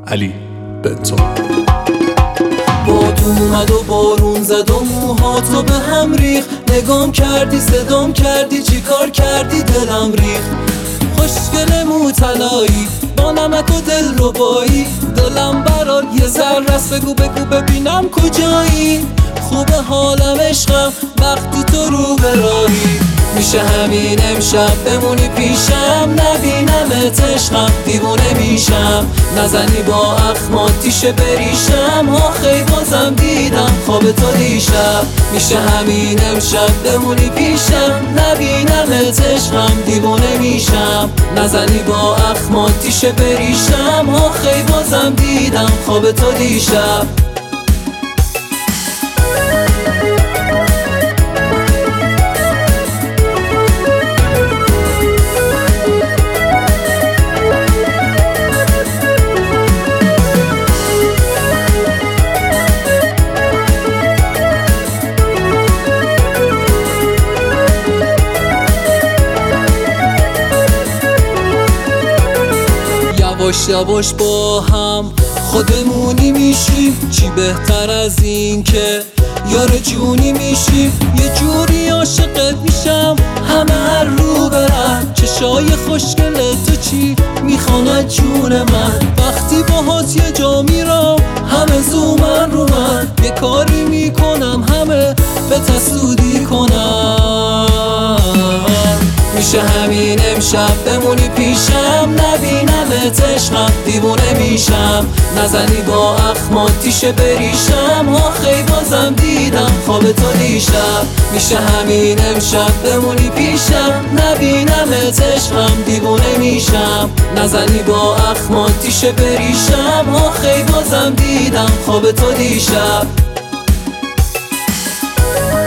علی بنتو. باد اومد و بارون زد و موهاتو به هم ریخت، نگام کردی صدام کردی چی کار کردی دلم ریخت. خوشگل موطلایی با نمک و دل ربایی، دلم برات یه ذره است، بگو ببینم کجایی. خوبه حالم عشقم وقتی تو رو براهی، میشه همین امشب بمونی پیشم، نبینمت عشقم دیوونه میشم. نزنی با اخمات تیشه بریشم، آخی بازم دیدم خواب تو دیشب. میشه همین امشب بمونی پیشم، نبینمت عشقم دیوونه میشم. نزنی با اخمات تیشه بریشم، آخی بازم دیدم خواب تو دیشب. یواش یواش با هم خودمونی میشیم، چی بهتر از این که یار جونی میشیم. یه جوری عاشقت میشم همه هر رو برن، چشای خوشگل تو چی میخوان از جون من. وقتی باهات یه جا میرم همه زومن رو من، یه کاری میکنم همه به تسودی کنم. میشه همین امشب بمونی پیشم، نبینمت عشقم دیوونه میشم. نزنی با اخمات تیشه بریشم، آخی بازم دیدم خواب تو دیشب. میشه همین امشب بمونی پیشم، نبینمت عشقم دیوونه میشم. نزنی با اخمات تیشه بریشم، آخی بازم دیدم خواب تو دیشب.